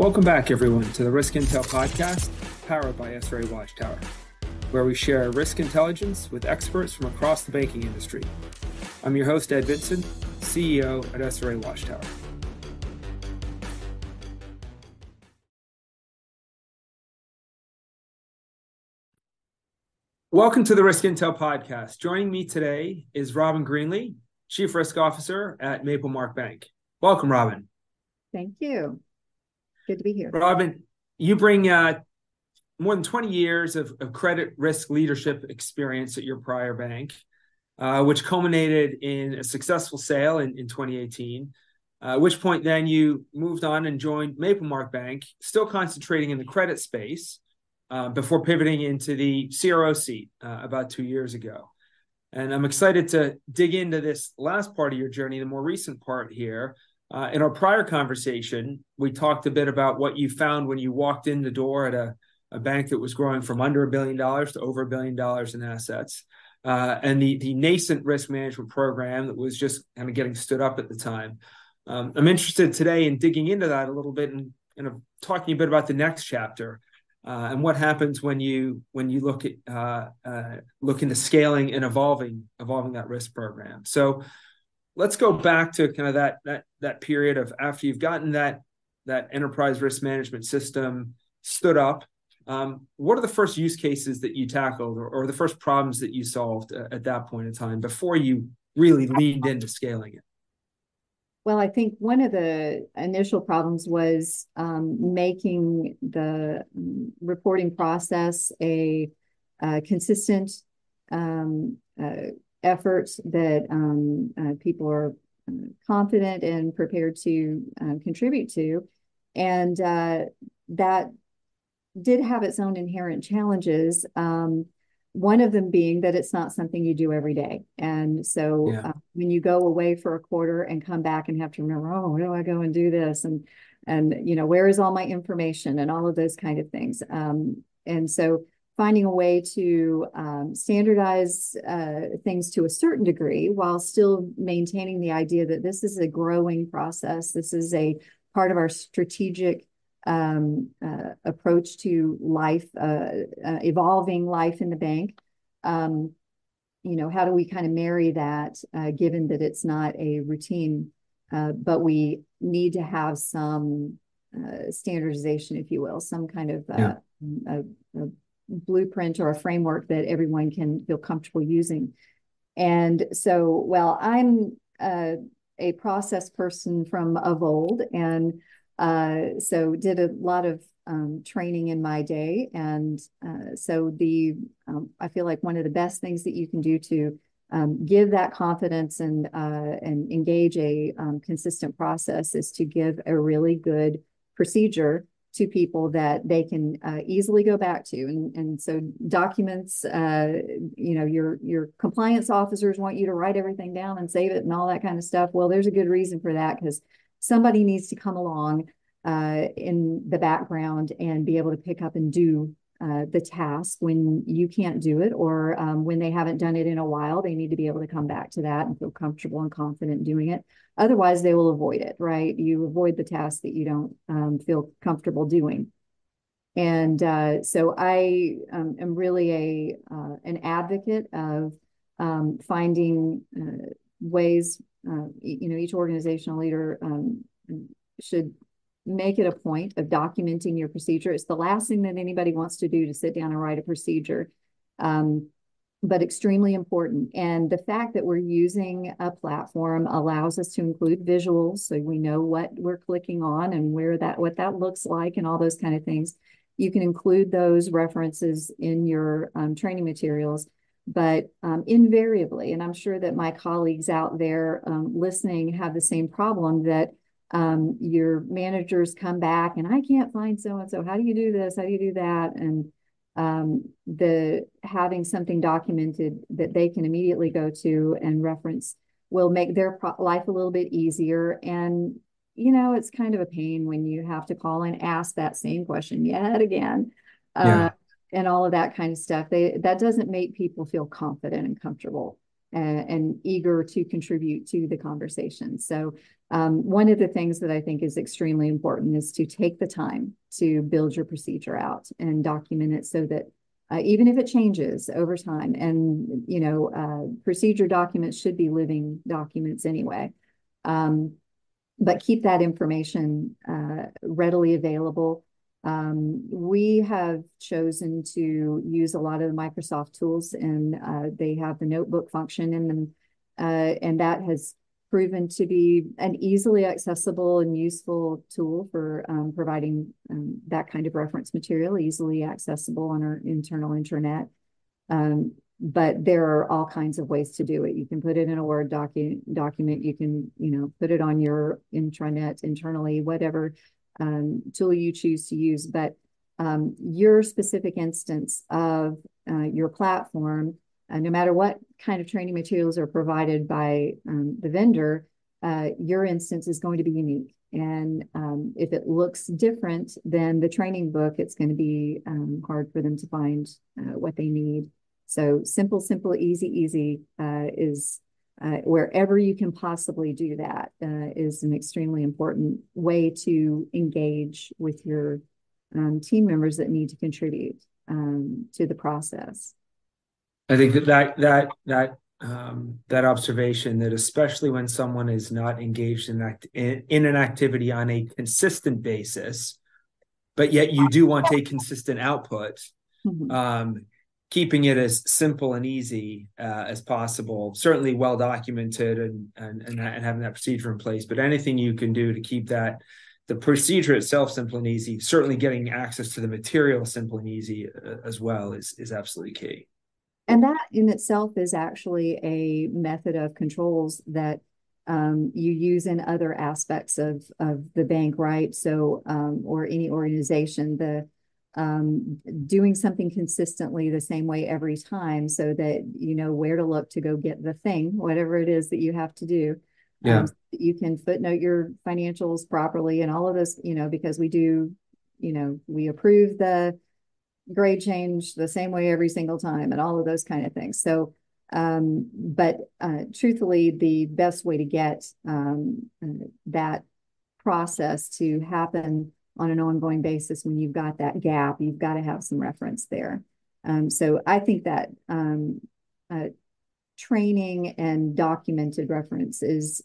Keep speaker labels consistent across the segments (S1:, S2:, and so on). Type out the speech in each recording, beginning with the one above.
S1: Welcome back, everyone, to the Risk Intel podcast, powered by SRA Watchtower, where we share risk intelligence with experts from across the banking industry. I'm your host, Ed Vincent, CEO at SRA Watchtower. Welcome to the Risk Intel podcast. Joining me today is Robin Greenlee, Chief Risk Officer at MapleMark Bank. Welcome, Robin.
S2: Thank you. Good to be here.
S1: Robin, you bring more than 20 years of credit risk leadership experience at your prior bank, which culminated in a successful sale in 2018, at which point then you moved on and joined MapleMark Bank, still concentrating in the credit space, before pivoting into the CRO seat about 2 years ago. And I'm excited to dig into this last part of your journey, the more recent part here. In our prior conversation, we talked a bit about what you found when you walked in the door at a bank that was growing from under $1 billion to over $1 billion in assets, and the nascent risk management program that was just kind of getting stood up at the time. I'm interested today in digging into that a little bit and kind of talking a bit about the next chapter and what happens when you look into scaling and evolving that risk program. So let's go back to kind of that period of after you've gotten that enterprise risk management system stood up. What are the first use cases that you tackled or the first problems that you solved at that point in time before you really leaned into scaling it?
S2: Well, I think one of the initial problems was making the reporting process a consistent effort that people are confident and prepared to contribute to. And that did have its own inherent challenges. One of them being that it's not something you do every day. And so when you go away for a quarter and come back and have to remember, oh, where do I go and do this? And where is all my information and all of those kind of things. And so finding a way to standardize things to a certain degree while still maintaining the idea that this is a growing process. This is a part of our strategic approach to life, evolving life in the bank. How do we kind of marry that, given that it's not a routine, but we need to have some standardization, if you will, some kind of a blueprint or a framework that everyone can feel comfortable using. And so, I'm a process person from of old, and so did a lot of training in my day. And so I feel like one of the best things that you can do to give that confidence and engage a consistent process is to give a really good procedure to people that they can easily go back to. And so documents, your compliance officers want you to write everything down and save it and all that kind of stuff. Well, there's a good reason for that, because somebody needs to come along in the background and be able to pick up and do the task when you can't do it, or when they haven't done it in a while. They need to be able to come back to that and feel comfortable and confident doing it. Otherwise, they will avoid it, right? You avoid the task that you don't feel comfortable doing. And so I am really an advocate of finding ways. Each organizational leader should make it a point of documenting your procedure. It's the last thing that anybody wants to do, to sit down and write a procedure, but extremely important. And the fact that we're using a platform allows us to include visuals, so we know what we're clicking on and what that looks like and all those kind of things. You can include those references in your training materials. But invariably, and I'm sure that my colleagues out there listening have the same problem, that your managers come back and I can't find so-and-so. How do you do this? How do you do that? And having something documented that they can immediately go to and reference will make their life a little bit easier. And, it's kind of a pain when you have to call and ask that same question yet again. And all of that kind of stuff. That doesn't make people feel confident and comfortable and eager to contribute to the conversation. So One of the things that I think is extremely important is to take the time to build your procedure out and document it so that even if it changes over time, and procedure documents should be living documents anyway, but keep that information readily available. We have chosen to use a lot of the Microsoft tools, and they have the notebook function in them, and that has proven to be an easily accessible and useful tool for providing that kind of reference material, easily accessible on our internal intranet. But there are all kinds of ways to do it. You can put it in a Word document. You can, put it on your intranet internally, whatever tool you choose to use. But your specific instance of your platform, no matter what kind of training materials are provided by the vendor, your instance is going to be unique. And if it looks different than the training book, it's going to be hard for them to find what they need. So simple, easy is wherever you can possibly do that is an extremely important way to engage with your team members that need to contribute to the process.
S1: I think that observation, that especially when someone is not engaged in an activity on a consistent basis, but yet you do want a consistent output, keeping it as simple and easy as possible, certainly well documented and having that procedure in place. But anything you can do to keep the procedure itself simple and easy, certainly getting access to the material simple and easy as well is absolutely key.
S2: And that in itself is actually a method of controls that you use in other aspects of the bank, right? So, or any organization, doing something consistently the same way every time so that you know where to look to go get the thing, whatever it is that you have to do.
S1: Yeah.
S2: So you can footnote your financials properly and all of this, because we do, we approve the grade change the same way every single time and all of those kind of things. So, but truthfully, the best way to get that process to happen on an ongoing basis when you've got that gap, you've got to have some reference there. So I think that training and documented reference is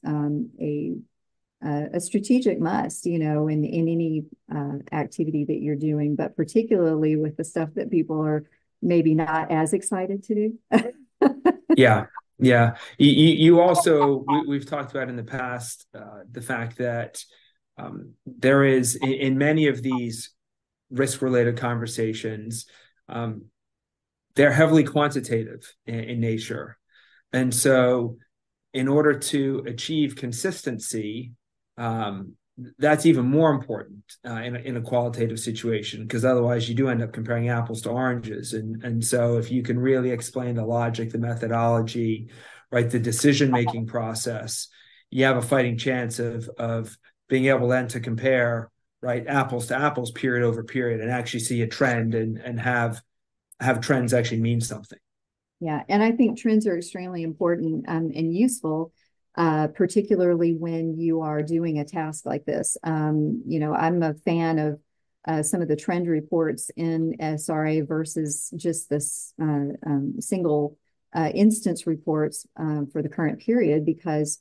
S2: a strategic must, in any activity that you're doing, but particularly with the stuff that people are maybe not as excited to do.
S1: Yeah. You also, we've talked about in the past the fact that there is in many of these risk-related conversations, they're heavily quantitative in nature. And so in order to achieve consistency, that's even more important in a qualitative situation, because otherwise you do end up comparing apples to oranges. And so if you can really explain the logic, the methodology, right, the decision-making process, you have a fighting chance of being able then to compare, right, apples to apples, period over period, and actually see a trend and have trends actually mean something.
S2: Yeah, and I think trends are extremely important and useful, particularly when you are doing a task like this. I'm a fan of some of the trend reports in SRA versus just this single instance reports for the current period, because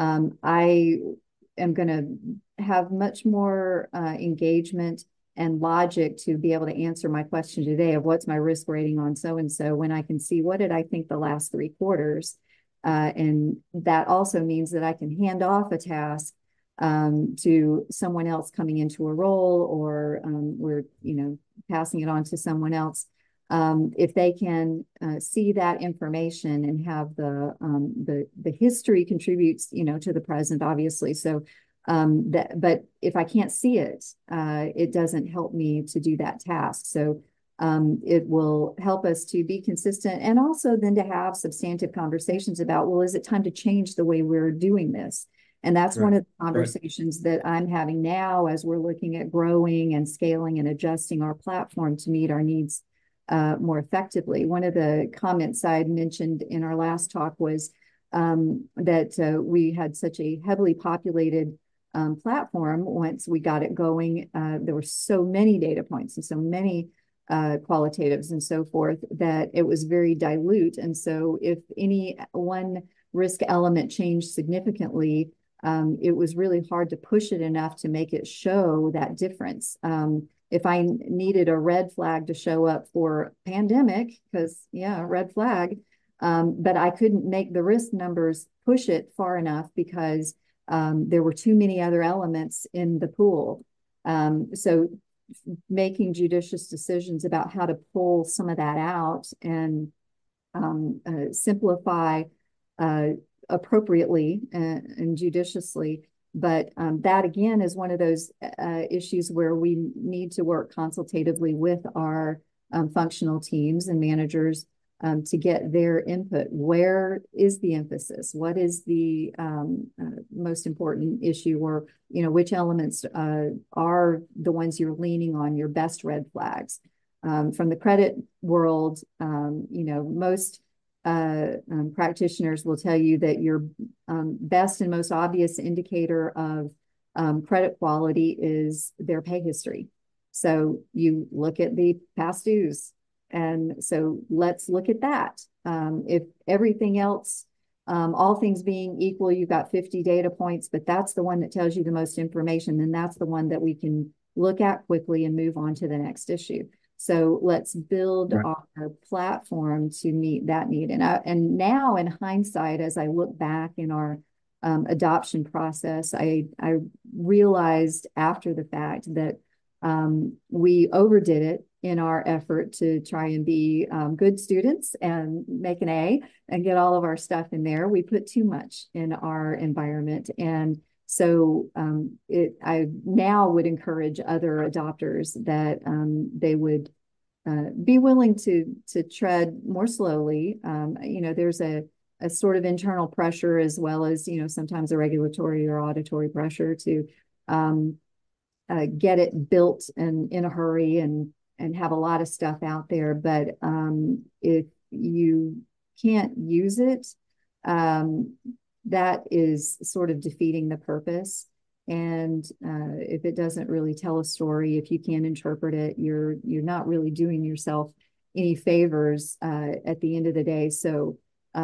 S2: I am going to have much more engagement and logic to be able to answer my question today of what's my risk rating on so-and-so when I can see what did I think the last 3 quarters. And that also means that I can hand off a task to someone else coming into a role, or we're, passing it on to someone else. If they can see that information and have the history contributes, to the present, obviously. So but if I can't see it, it doesn't help me to do that task. So it will help us to be consistent, and also then to have substantive conversations about, well, is it time to change the way we're doing this? And that's one of the conversations that I'm having now as we're looking at growing and scaling and adjusting our platform to meet our needs more effectively. One of the comments I had mentioned in our last talk was that we had such a heavily populated platform. Once we got it going, there were so many data points and so many qualitatives and so forth that it was very dilute. And so if any one risk element changed significantly, it was really hard to push it enough to make it show that difference. If I needed a red flag to show up for pandemic, because yeah, red flag, but I couldn't make the risk numbers push it far enough because there were too many other elements in the pool. So making judicious decisions about how to pull some of that out and simplify appropriately and judiciously. But that, again, is one of those issues where we need to work consultatively with our functional teams and managers to get their input. Where is the emphasis? What is the most important issue? Or, which elements are the ones you're leaning on, your best red flags? From the credit world, most practitioners will tell you that your best and most obvious indicator of credit quality is their pay history. So you look at the past dues. And so let's look at that. If everything else, all things being equal, you've got 50 data points, but that's the one that tells you the most information, then that's the one that we can look at quickly and move on to the next issue. So let's build our platform to meet that need. And now in hindsight, as I look back in our adoption process, I realized after the fact that we overdid it in our effort to try and be good students and make an A and get all of our stuff in there. We put too much in our environment. And so I now would encourage other adopters that they would be willing to tread more slowly. There's a sort of internal pressure as well as, sometimes a regulatory or auditory pressure to get it built and in a hurry and have a lot of stuff out there. But if you can't use it, that is sort of defeating the purpose. And if it doesn't really tell a story, if you can't interpret it, you're not really doing yourself any favors at the end of the day. So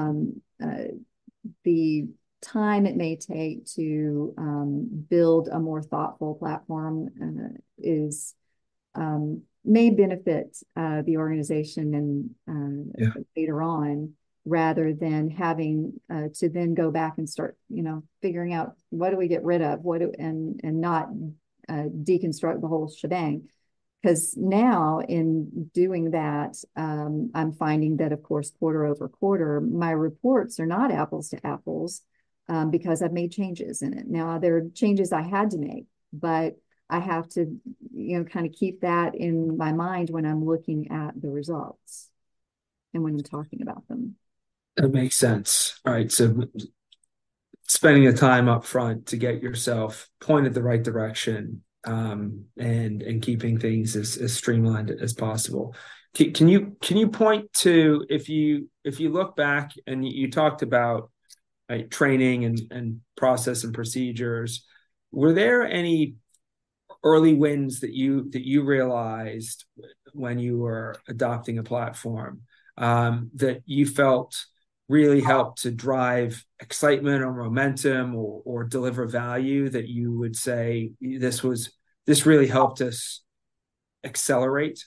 S2: the time it may take to build a more thoughtful platform is may benefit the organization and later on, rather than having to then go back and start, figuring out what do we get rid of, and not deconstruct the whole shebang. Because now in doing that, I'm finding that, of course, quarter over quarter, my reports are not apples to apples because I've made changes in it. Now, there are changes I had to make, but I have to, kind of keep that in my mind when I'm looking at the results and when I'm talking about them.
S1: That makes sense. All right. So spending the time up front to get yourself pointed the right direction and keeping things as streamlined as possible. Can you point to, if you look back and you talked about training and process and procedures, were there any early wins that you realized when you were adopting a platform that you felt really helped to drive excitement or momentum or deliver value, that you would say this really helped us accelerate?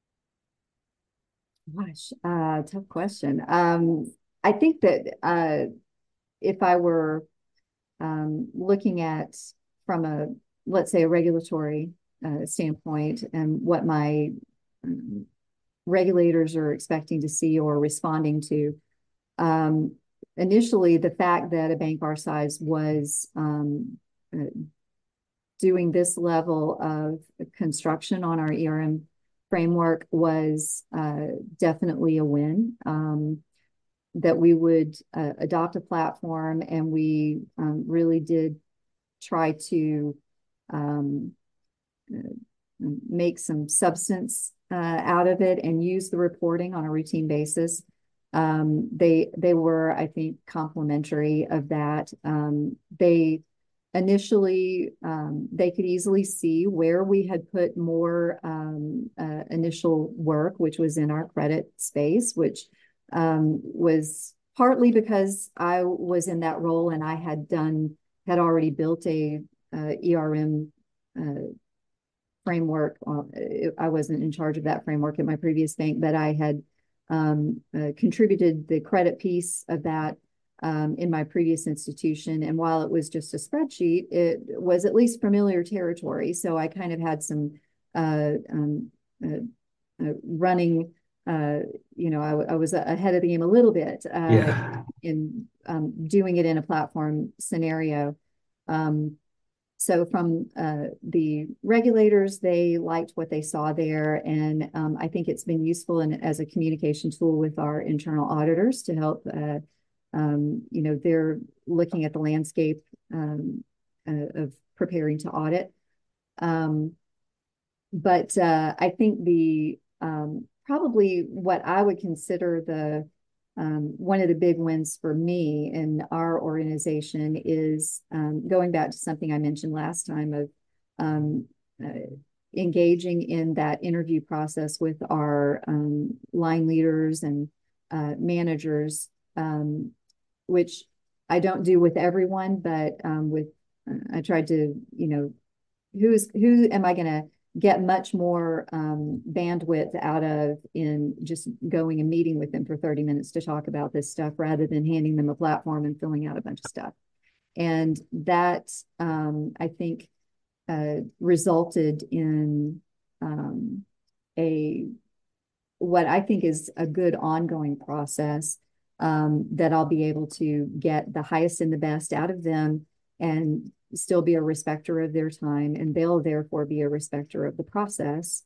S2: Gosh, tough question. I think that if I were looking at from let's say a regulatory standpoint and what my regulators are expecting to see or responding to, initially the fact that a bank our size was doing this level of construction on our ERM framework was definitely a win. That we would adopt a platform, and we really did try to make some substance out of it and use the reporting on a routine basis. They were, I think, complimentary of that. They initially they could easily see where we had put more initial work, which was in our credit space, which was partly because I was in that role and I had already built a ERM framework. I wasn't in charge of that framework at my previous bank, but I had contributed the credit piece of that in my previous institution. And while it was just a spreadsheet, it was at least familiar territory. So I kind of had some running, I was ahead of the game a little bit in doing it in a platform scenario. So from the regulators, they liked what they saw there. And I think it's been useful as a communication tool with our internal auditors to help, they're looking at the landscape of preparing to audit. But I think probably what I would consider one of the big wins for me in our organization is going back to something I mentioned last time of engaging in that interview process with our line leaders and managers, which I don't do with everyone, but I tried to, who am I going to get much more bandwidth out of in just going and meeting with them for 30 minutes to talk about this stuff rather than handing them a platform and filling out a bunch of stuff. And that, I think, resulted in what I think is a good ongoing process that I'll be able to get the highest and the best out of them and still be a respecter of their time, and they'll therefore be a respecter of the process.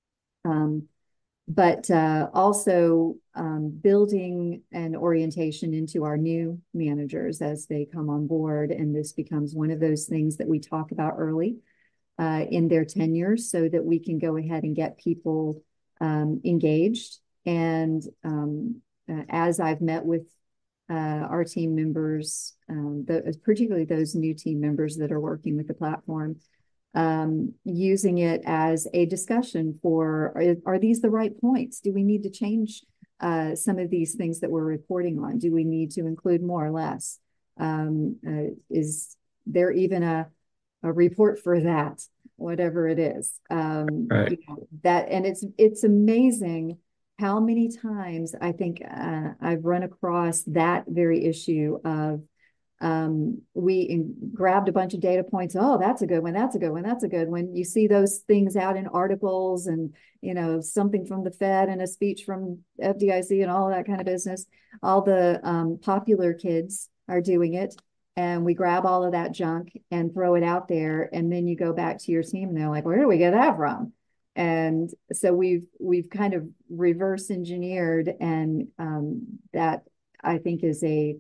S2: But also building an orientation into our new managers as they come on board. And this becomes one of those things that we talk about early in their tenures so that we can go ahead and get people engaged. And as I've met with our team members, particularly those new team members that are working with the platform, using it as a discussion are these the right points? Do we need to change some of these things that we're reporting on? Do we need to include more or less? Is there even a report for that, whatever it is?
S3: Right.
S2: And it's amazing how many times I think I've run across that very issue of we grabbed a bunch of data points. Oh, that's a good one. That's a good one. That's a good one. You see those things out in articles and, something from the Fed and a speech from FDIC and all that kind of business. All the popular kids are doing it. And we grab all of that junk and throw it out there. And then you go back to your team and they're like, where do we get that from? And so we've kind of reverse engineered, and that I think is a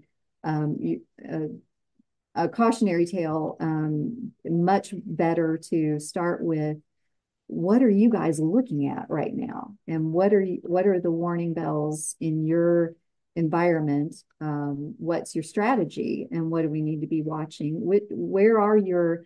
S2: cautionary tale. Much better to start with what are you guys looking at right now, and what are the warning bells in your environment? What's your strategy, and what do we need to be watching? Where are your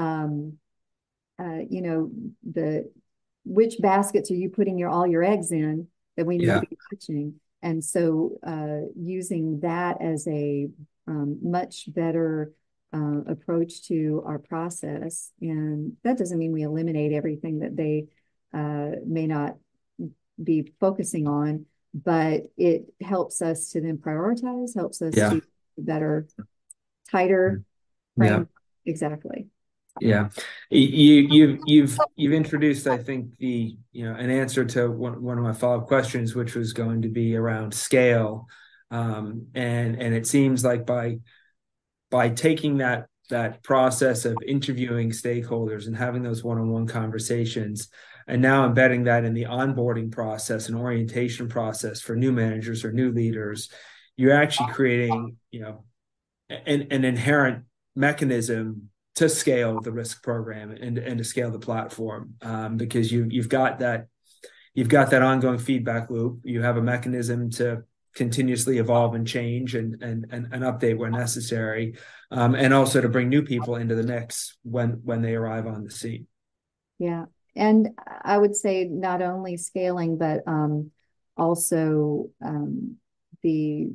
S2: which baskets are you putting all your eggs in that we need to be watching? And so using that as a much better approach to our process. And that doesn't mean we eliminate everything that they may not be focusing on, but it helps us to then prioritize, helps us to better, tighter frame. Exactly.
S1: Yeah, you've introduced, I think, an answer to one of my follow-up questions, which was going to be around scale, and it seems like by taking that process of interviewing stakeholders and having those one-on-one conversations, and now embedding that in the onboarding process and orientation process for new managers or new leaders, you're actually creating an inherent mechanism to scale the risk program and to scale the platform, because you've got that ongoing feedback loop. You have a mechanism to continuously evolve and change and update where necessary, and also to bring new people into the mix when they arrive on the scene.
S2: Yeah. And I would say not only scaling, but also the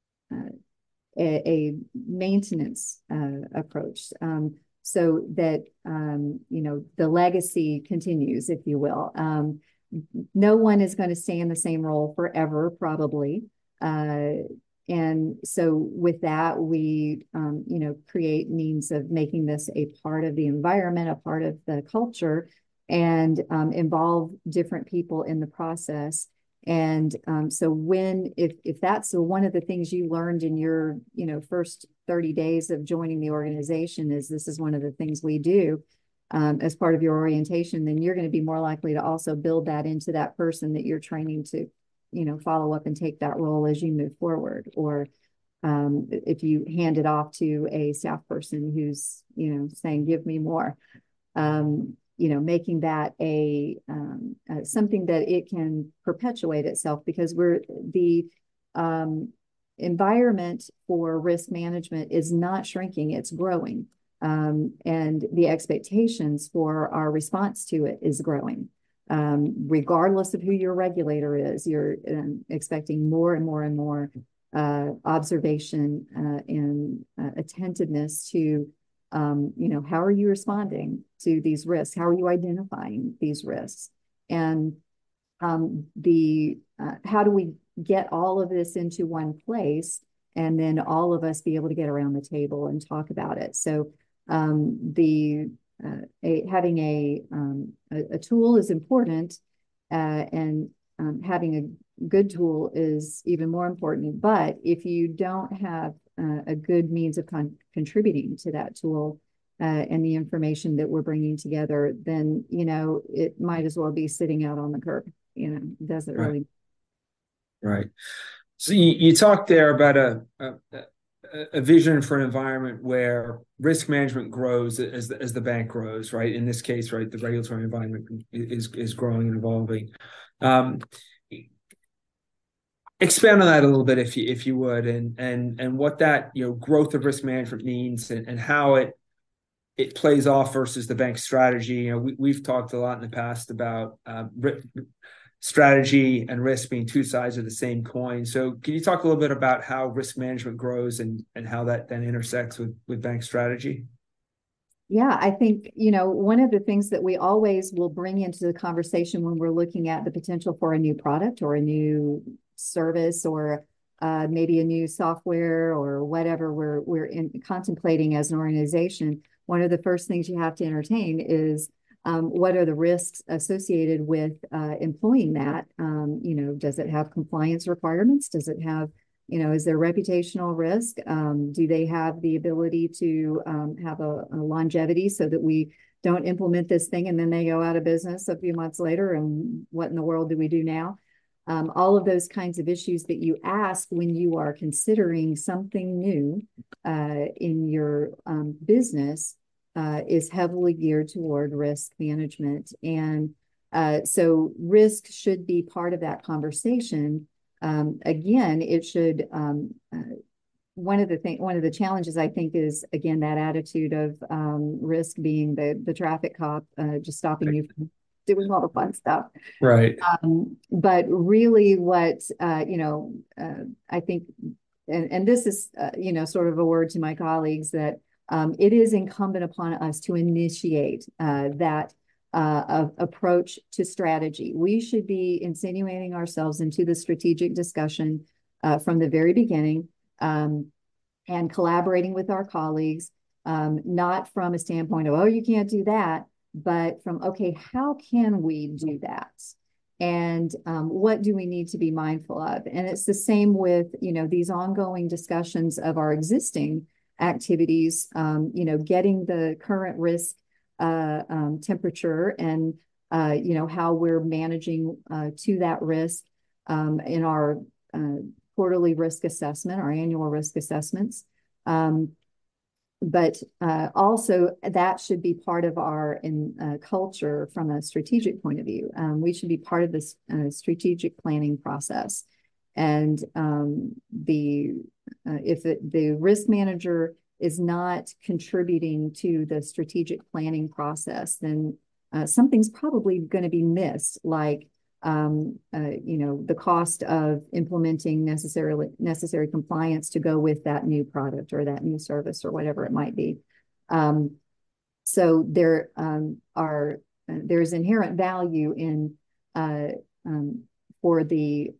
S2: a maintenance approach, so that the legacy continues, if you will. No one is going to stay in the same role forever, probably. And so with that, we create means of making this a part of the environment, a part of the culture, and involve different people in the process. And so if that's one of the things you learned in your first 30 days of joining the organization, is this is one of the things we do as part of your orientation, then you're going to be more likely to also build that into that person that you're training to follow up and take that role as you move forward. Or if you hand it off to a staff person who's saying, give me more, making that a something that it can perpetuate itself, because the environment for risk management is not shrinking, it's growing. And the expectations for our response to it is growing. Regardless of who your regulator is, you're expecting more and more and more observation and attentiveness to how are you responding to these risks? How are you identifying these risks? And how do we get all of this into one place, and then all of us be able to get around the table and talk about it? So having a tool is important, and having a good tool is even more important. But if you don't have a good means of contributing to that tool and the information that we're bringing together, then it might as well be sitting out on the curb. Doesn't really.
S1: Right. So you talked there about a vision for an environment where risk management grows as the bank grows, right? In this case, right, the regulatory environment is growing and evolving. Expand on that a little bit, if you would, and what that growth of risk management means, and how it plays off versus the bank's strategy. We've talked a lot in the past about strategy and risk being two sides of the same coin. So can you talk a little bit about how risk management grows and how that then intersects with bank strategy?
S2: Yeah, I think, one of the things that we always will bring into the conversation when we're looking at the potential for a new product or a new service, or maybe a new software or whatever we're contemplating as an organization, one of the first things you have to entertain is what are the risks associated with employing that? Does it have compliance requirements? Does it have, is there reputational risk? Do they have the ability to have a longevity, so that we don't implement this thing and then they go out of business a few months later, and what in the world do we do now? All of those kinds of issues that you ask when you are considering something new in your business is heavily geared toward risk management. And so risk should be part of that conversation. Again, it should, one of the challenges, I think, is, again, that attitude of risk being the traffic cop just stopping you from doing all the fun stuff.
S1: Right.
S2: But really what, I think, and this is, sort of a word to my colleagues, that it is incumbent upon us to initiate that approach to strategy. We should be insinuating ourselves into the strategic discussion from the very beginning, and collaborating with our colleagues, not from a standpoint of, oh, you can't do that, but from, okay, how can we do that? And what do we need to be mindful of? And it's the same with, these ongoing discussions of our existing activities, getting the current risk temperature, and, how we're managing to that risk in our quarterly risk assessment, our annual risk assessments. But also that should be part of our culture from a strategic point of view. We should be part of this strategic planning process. And if the risk manager is not contributing to the strategic planning process, then something's probably going to be missed, like the cost of implementing necessary compliance to go with that new product or that new service or whatever it might be. So there's inherent value in for the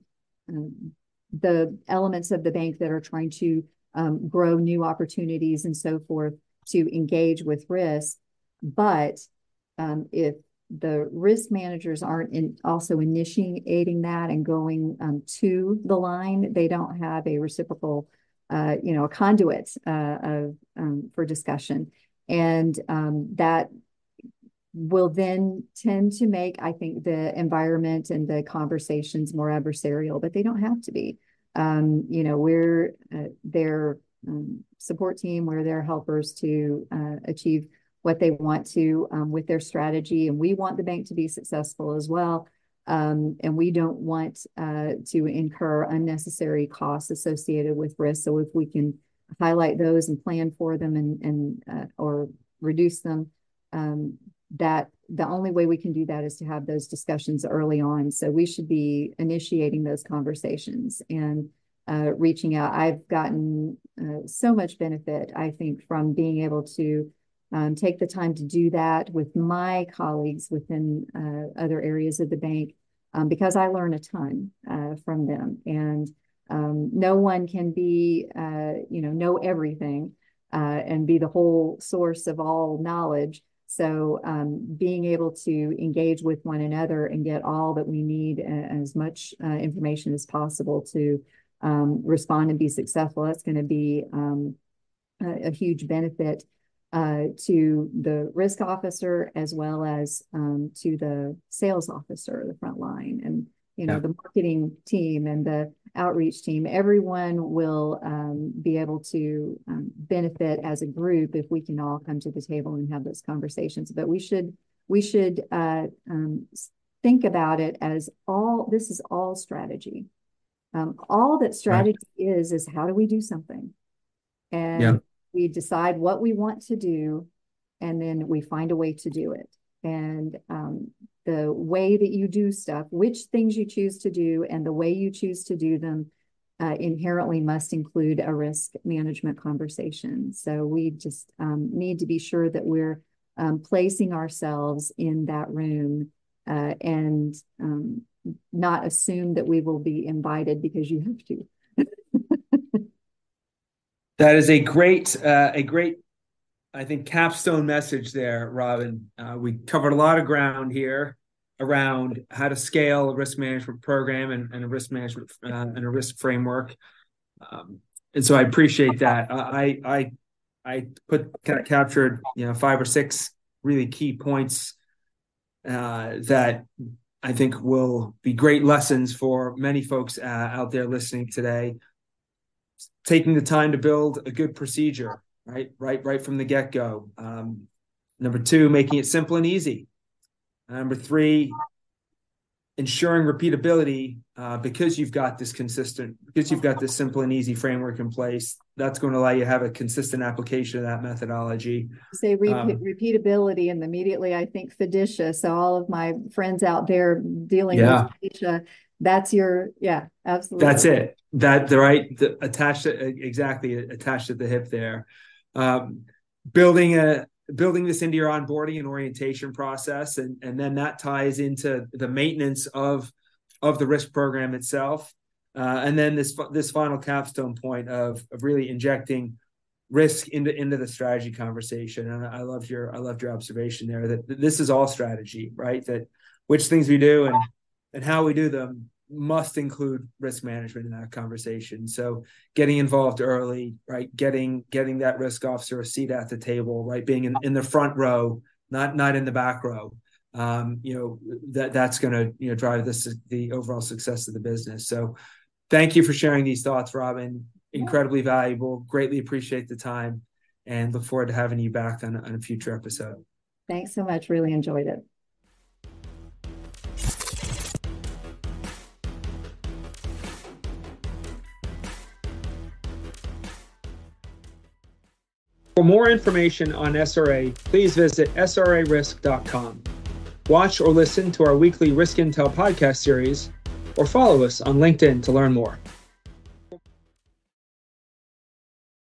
S2: elements of the bank that are trying to grow new opportunities and so forth to engage with risk. But if the risk managers aren't also initiating that and going to the line, they don't have a reciprocal, a conduit for discussion. And that will then tend to make, I think, the environment and the conversations more adversarial, but they don't have to be. We're their support team, we're their helpers to achieve what they want to with their strategy. And we want the bank to be successful as well. And we don't want to incur unnecessary costs associated with risk. So if we can highlight those and plan for them and or reduce them, that the only way we can do that is to have those discussions early on. So we should be initiating those conversations and reaching out. I've gotten so much benefit, I think, from being able to take the time to do that with my colleagues within other areas of the bank, because I learn a ton from them. And no one can be, know everything and be the whole source of all knowledge. So being able to engage with one another and get all that we need, as much information as possible to respond and be successful, that's going to be a huge benefit to the risk officer as well as to the sales officer, the front line, and the marketing team and the outreach team. Everyone will be able to benefit as a group if we can all come to the table and have those conversations. But we should think about it as this is all strategy. All that strategy is how do we do something? And we decide what we want to do, and then we find a way to do it. And the way that you do stuff, which things you choose to do, and the way you choose to do them inherently must include a risk management conversation. So we just need to be sure that we're placing ourselves in that room and not assume that we will be invited because you have to.
S1: That is a great, I think, capstone message there, Robin. We covered a lot of ground here around how to scale a risk management program and a risk management and a risk framework. And so I appreciate that. I captured 5 or 6 really key points that I think will be great lessons for many folks out there listening today. Taking the time to build a good procedure, right from the get-go. Number 2, making it simple and easy. Number 3, ensuring repeatability because you've got this simple and easy framework in place. That's going to allow you to have a consistent application of that methodology.
S2: Say repeatability, and immediately I think fiducia. So all of my friends out there dealing with fiducia, that's absolutely.
S1: That's it. Attached at the hip there. Building this into your onboarding and orientation process, and then that ties into the maintenance of the risk program itself, and then this final capstone point of really injecting risk into the strategy conversation. And I loved your observation there that this is all strategy, right? That which things we do and how we do them must include risk management in that conversation. So getting involved early, right? Getting that risk officer a seat at the table, right? Being in the front row, not in the back row. That's going to drive the overall success of the business. So thank you for sharing these thoughts, Robin. Incredibly valuable. Greatly appreciate the time, and look forward to having you back on a future episode.
S2: Thanks so much. Really enjoyed it.
S1: For more information on SRA, please visit srarisk.com. Watch or listen to our weekly Risk Intel podcast series, or follow us on LinkedIn to learn more.